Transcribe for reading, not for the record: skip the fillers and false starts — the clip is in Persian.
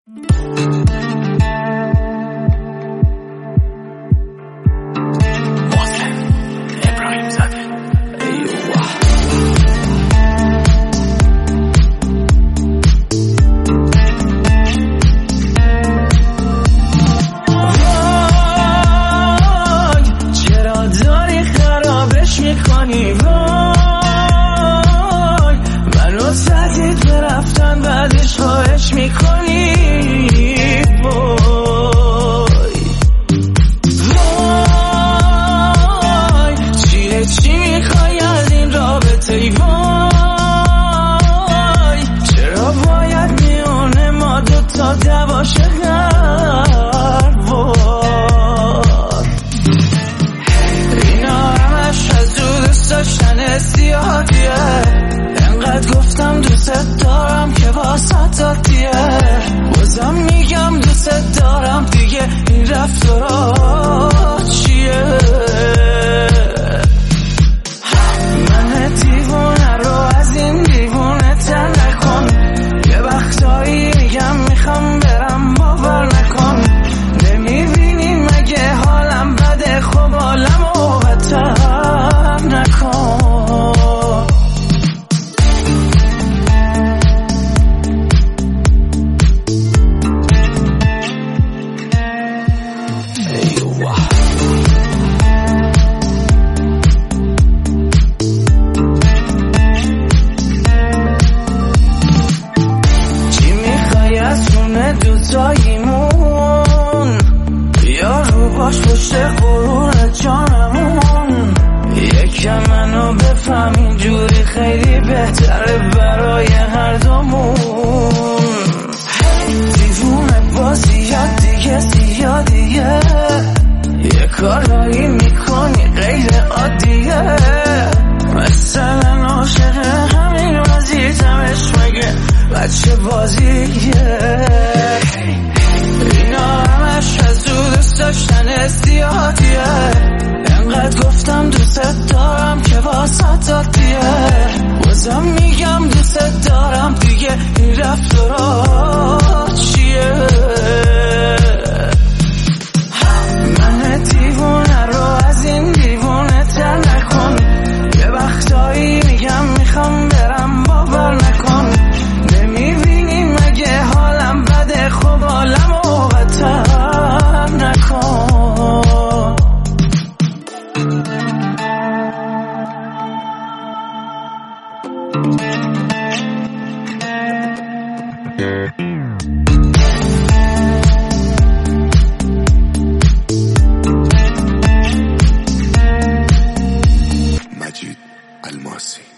انقدر گفتم دوست دارم که واسه دادیه، بازم میگم دوست دارم دیگه، این رفتارا چیه؟ من دیوونه رو از این دیوونه تر نکن، یه وقتایی میگم میخوام برم باور نکن، نمیبینی مگه حالم بده؟ خب حالمو بدتر نکن. دوتاییمون یا رو باش پشت غرور جانمون، یکم منو بفهم اینجوری خیلی بهتره برای هر دومون. دیوونه بازیات دیگه زیادیه، یه کارایی میکنی غیر عادیه، مثلا عاشق همین وزیتمش مگه بچه بازیه؟ اینا همش از دوست داشتن زیادیه، انقدر گفتم دوست دارم که واسه دادیه، بازم میگم دوست دارم دیگه، این رفتارا چیه؟ من دیوونه رو از این دیوونه تر نکن، یه وقتایی میگم میخوام برم باور نکن، نمیبینی مگه حالم بده؟ خب حالمو بدتر نکن. مجید الماسی.